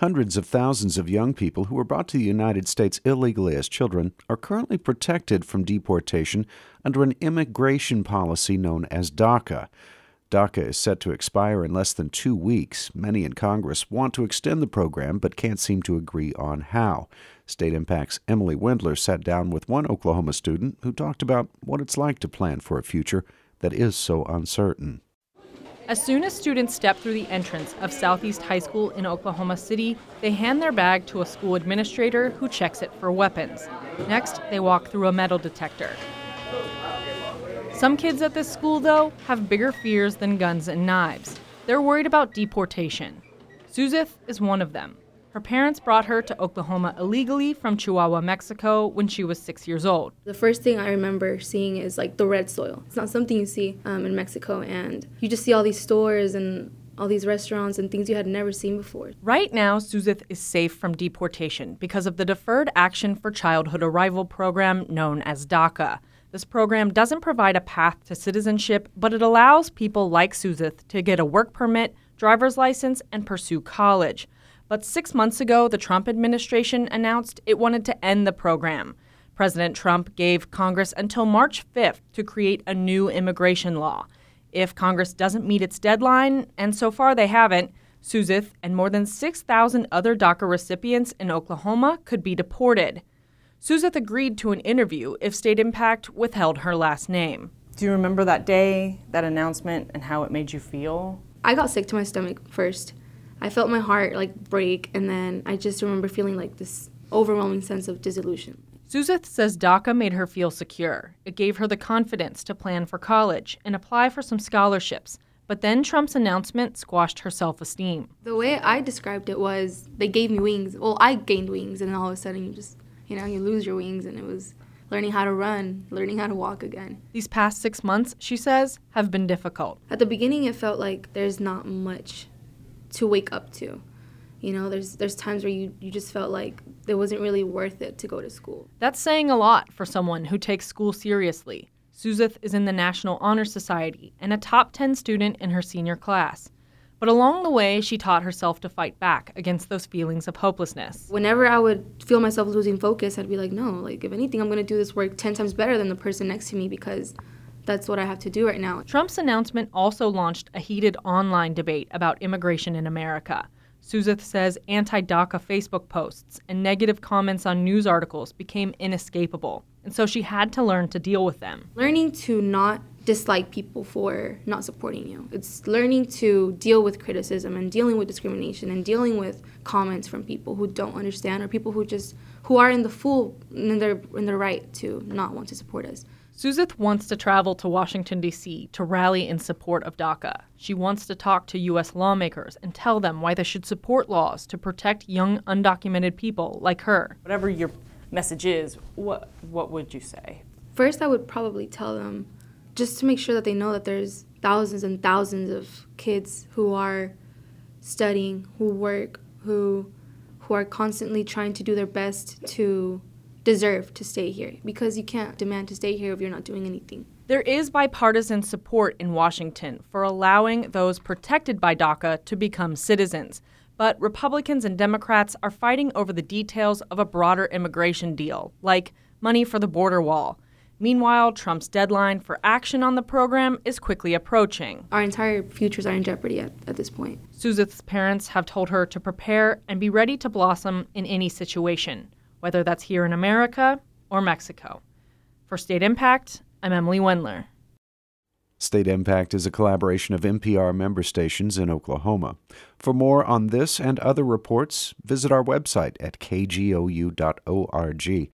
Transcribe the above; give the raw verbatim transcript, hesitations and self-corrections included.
Hundreds of thousands of young people who were brought to the United States illegally as children are currently protected from deportation under an immigration policy known as DACA. DACA is set to expire in less than two weeks. Many in Congress want to extend the program but can't seem to agree on how. State Impact's Emily Wendler sat down with one Oklahoma student who talked about what it's like to plan for a future that is so uncertain. As soon as students step through the entrance of Southeast High School in Oklahoma City, they hand their bag to a school administrator who checks it for weapons. Next, they walk through a metal detector. Some kids at this school, though, have bigger fears than guns and knives. They're worried about deportation. Suzeth is one of them. Her parents brought her to Oklahoma illegally from Chihuahua, Mexico, when she was six years old. The first thing I remember seeing is like the red soil. It's not something you see um, in Mexico, and you just see all these stores and all these restaurants and things you had never seen before. Right now, Suzeth is safe from deportation because of the Deferred Action for Childhood Arrival program known as DACA. This program doesn't provide a path to citizenship, but it allows people like Suzeth to get a work permit, driver's license, and pursue college. But six months ago, the Trump administration announced it wanted to end the program. President Trump gave Congress until March fifth to create a new immigration law. If Congress doesn't meet its deadline, and so far they haven't, Suzeth and more than six thousand other DACA recipients in Oklahoma could be deported. Suzeth agreed to an interview if State Impact withheld her last name. Do you remember that day, that announcement, and how it made you feel? I got sick to my stomach first. I felt my heart like break, and then I just remember feeling like this overwhelming sense of disillusion. Suzeth says DACA made her feel secure. It gave her the confidence to plan for college and apply for some scholarships. But then Trump's announcement squashed her self-esteem. The way I described it was they gave me wings. Well, I gained wings, and all of a sudden you just, you know, you lose your wings, and it was learning how to run, learning how to walk again. These past six months, she says, have been difficult. At the beginning, it felt like there's not much to wake up to. You know, there's there's times where you, you just felt like it wasn't really worth it to go to school. That's saying a lot for someone who takes school seriously. Suzeth is in the National Honor Society and a top ten student in her senior class. But along the way, she taught herself to fight back against those feelings of hopelessness. Whenever I would feel myself losing focus, I'd be like, no, like, if anything, I'm going to do this work ten times better than the person next to me because that's what I have to do right now. Trump's announcement also launched a heated online debate about immigration in America. Suzeth says anti-DACA Facebook posts and negative comments on news articles became inescapable, and so she had to learn to deal with them. Learning to not dislike people for not supporting you. It's learning to deal with criticism and dealing with discrimination and dealing with comments from people who don't understand or people who just who are in the full in their in their right to not want to support us. Suzeth wants to travel to Washington, D C to rally in support of DACA. She wants to talk to U S lawmakers and tell them why they should support laws to protect young, undocumented people like her. Whatever your message is, what what would you say? First, I would probably tell them just to make sure that they know that there's thousands and thousands of kids who are studying, who work, who who are constantly trying to do their best to deserve to stay here, because you can't demand to stay here if you're not doing anything. There is bipartisan support in Washington for allowing those protected by DACA to become citizens, but Republicans and Democrats are fighting over the details of a broader immigration deal, like money for the border wall. Meanwhile, Trump's deadline for action on the program is quickly approaching. Our entire futures are in jeopardy at, at this point. Suzeth's parents have told her to prepare and be ready to blossom in any situation, whether that's here in America or Mexico. For State Impact, I'm Emily Wendler. State Impact is a collaboration of N P R member stations in Oklahoma. For more on this and other reports, visit our website at k g o u dot org.